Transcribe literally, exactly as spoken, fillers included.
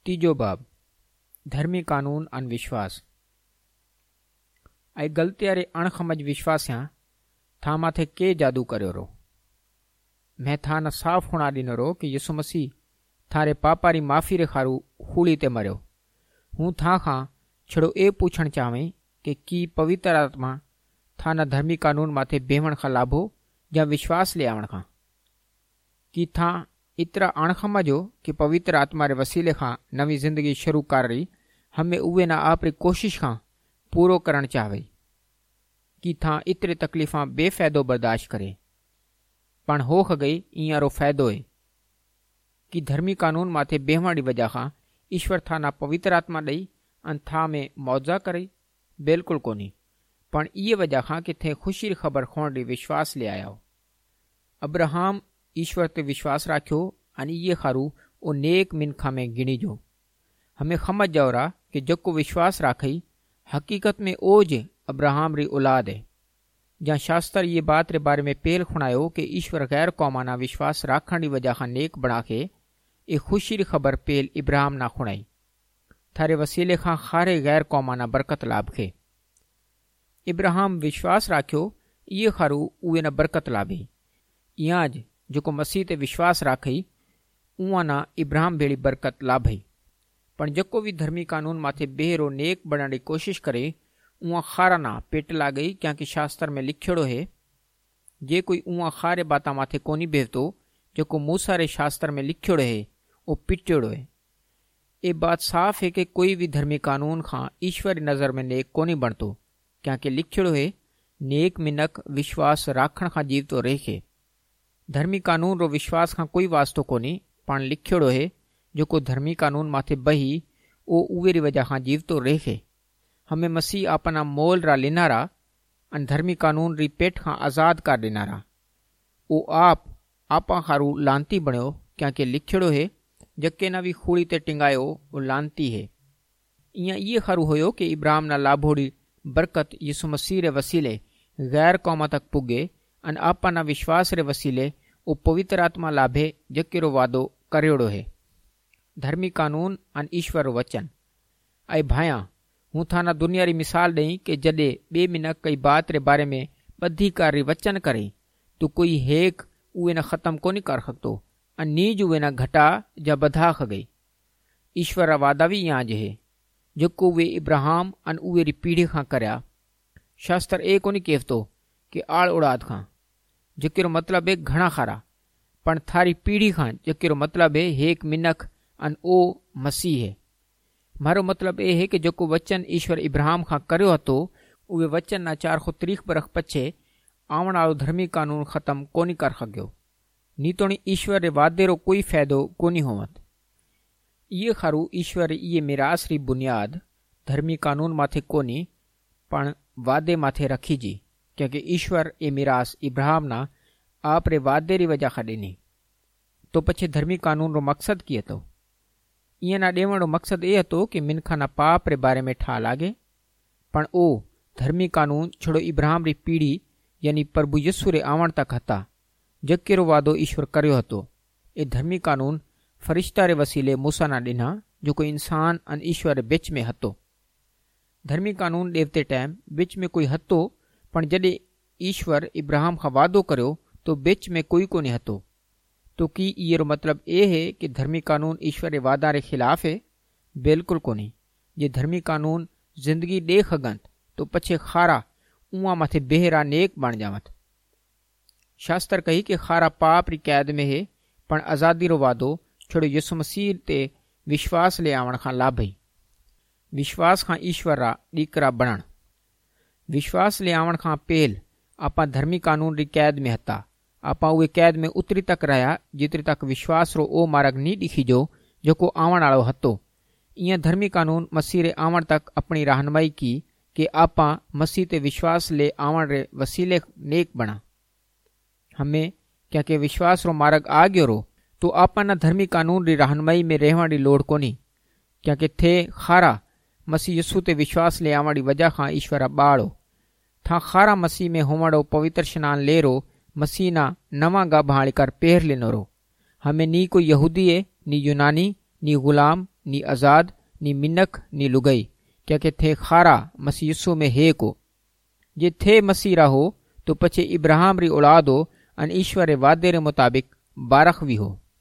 तीजो बाब धर्मी कानून अन विश्वास। आई गलती अरे अणखमज विश्वास्या था माथे के जादू करो रो। मैं था न साफ होना दिनो रो कि यसु मसीह थारे पापारी माफ़ी रे खारू हूली ते मरियो। हूँ था खां छड़ो ए पूछण चाहें कि की पवित्र आत्मा था न धर्मी कानून माथे बेहण खां लाभो या विश्वास ले आवण खां। की था इतरा अणखमज हो कि पवित्र आत्मा रे वसीले खां नवी जिंदगी शुरू करी हमें उवे ना आपरी कोशिश खां पूरो करण चाहे। की था इतरे तकलीफ़ा बेफ़ायदो बर्दाश्त करे पण होख गई इयारो फ़ायदो है कि धर्मी कानून माथे बेहण री वजह खां ईश्वर था ना पवित्र आत्मा दई अन था में मौजा करे बिल्कुल कोनी पण इे वजह खां कि थे खुशी री खबर खोण री विश्वास ले आया। अब्राहम ईश्वर ते विश्वास राख्यो अने इे खारू ओ नेक मिनखा में गिणी जो। हमें समझ जाओ रा कि जको विश्वास राखई हकीकत में ओज अब्राहम री औलाद है। जहाँ शास्त्र ये बात रे बारे में पेल खुणायो कि ईश्वर गैर कौमाना विश्वास राखण री वजह खां नेक बणा के ए खुशी री खबर पेल इब्राहिम ना खुणाई थारे वसीले खां खारे गैर कौमाना बरकत लाभ खे। इब्राहिम विश्वास राख्यो इे खारू उवे न बरकत लाभी। इयाज जो मसीह ते विश्वास राखई उआ ना इब्राहिम भेड़ी बरकत लाभई। पण जको भी धर्मी कानून माथे बेहरो नेक बनण की कोशिश करे उआ खारा ना पेट लागई क्योंकि शास्त्र में लिखियोड़ो है जे कोई उआ खारे बाता माथे कोनी बेहतो जो मूसा रे शास्त्र में लिखियोड़ो है वो पिटियोड़ो है। ये बात साफ है कि कोई भी धर्मी कानून खां ईश्वरी नजर में नेक कोनी बनतो क्योंकि लिखियोड़ो है नेक मिनक विश्वास राखण खां जीवतो रहे। धर्मी कानून रो विश्वास खां कोई वास्तो कोनी पण लिखियोड़ो है जो को धर्मी कानून माथे बही ओ उवे री वजह खां जीवतो रहे। हमें मसीह अपना मोल रा लिनारा अन धर्मी कानून री पेट खां आजाद कर दिनारा। ओ आप आपा खारू लांती बण्यो क्योंकि लिखियोड़ो है जके ना भी खूड़ी ते टिंगायो वो लांती है। इया ये खारू होयो कि इब्राहिम ना लाभोड़ी बरकत यीशु मसीह रे वसीले गैर कौमा तक पुगे अन आपा ना विश्वास रे वसीले ओ पवित्र आत्मा लाभे जकेरो वादो करियोड़ो है। धर्मी कानून अन ईश्वर वचन। आई भाया हूँ था ना दुनिया री मिसाल दई कि जडे बे मिनक कई बात रे बारे में बधी कारी वचन करे तो कोई हेक उवे न खत्म कोनी कर सकतो अन नीज उवे न घटा या बधा खगई। ईश्वर वादा भी यहाँ जे है जो वे इब्राहिम अन उवे री पीढ़ी खां करया। शास्त्र ए कोनी कहतो कि आड़ उड़ाद खां जकेरो मतलब है घणा खारा पण थारी पीढ़ी खां जकेरो मतलब है हेक मिनक अन ओ मसीह है। मारो मतलब ए है कि जो को वचन ईश्वर इब्राहिम खां कर्यो हतो उवे वचन ना चार सौ तीस बरख पछे आवण वालो धर्मी कानून खत्म कोनी कर सघियो। नीतोणी ईश्वर रे वादे रो कोई फायदो कोनी होवत। ये खारू ईश्वर ये मिरास री बुनियाद धर्मी कानून माथे कोनी पण वादे माथे रखी जी क्योंकि ईश्वर ए मिरास इब्राहिम ना आप रे वादे री वजह खां ॾिनी। तो पछे धर्मी कानून रो मकसद की हतो? इं ना ॾेवण रो मकसद ए हतो कि मिनखा ना पाप रे बारे में ठा लागे पण ओ धर्मी कानून छड़ो इब्राहिम री पीढ़ी यानी प्रभु यीशु रे आवण तक हता जकेरो वादो ईश्वर कर्यो हतो। ए धर्मी कानून फरिश्ता रे वसीले मूसा ना ॾिना जो कोई इंसान अन ईश्वर रे बिच में हतो। धर्मी कानून ॾेवते टाइम बिच में कोई हतो पण जॾे ईश्वर इब्राहिम खां वादो कर्यो तो बिच में कोई कोनी हतो। तो की इरो मतलब ए है कि धर्मी कानून ईश्वर रे वादा रे खिलाफ है? बिल्कुल कोनी। जे धर्मी कानून जिंदगी दे खगंत तो पछे खारा उआ माथे बेहरा नेक बन जावत। शास्त्र कही कि खारा पाप री कैद में है पण आजादी रो वादो छोड़ो यीशु मसीह ते विश्वास ले आवण खां लाभई। विश्वास खां ईश्वर रा दीकरा बनण। विश्वास ले आवण खां पेल आपा धर्मी कानून री कैद में हता। आपा उहे कैद में उतरी तक रहा जेतरी तक विश्वास रो ओ मार्ग नी दिखीजो जो को आवण वालो हतो। इं धर्मी कानून मसीह रे आवण तक अपनी रहनुमाई की कि आपा मसीह ते विश्वास ले आवण रे वसीले नेक बना। हमें क्योंकि विश्वास रो मार्ग आ गयो रो तो आपा ना धर्मी कानून री रहनुमाई में रहण री लोड़ कोनी क्योंकि थे खारा मसीह यीशु ते विश्वास ले आवण री वजह खां ईश्वर बाड़ो था खारा मसीह में होवणो पवित्र स्नान ले रो मसीह ना नवा गा भाड़ी कर पेहर लेनो रो। हमें नी कोई यहूदी है नी यूनानी नी गुलाम नी आज़ाद नी मिनक नी लुगई क्योंकि थे खारा मसीह यीशु में हे को जे थे मसीह हो तो पछे इब्राहिम री औलाद हो अन ईश्वर रे वादे रे मुताबिक बारख भी हो।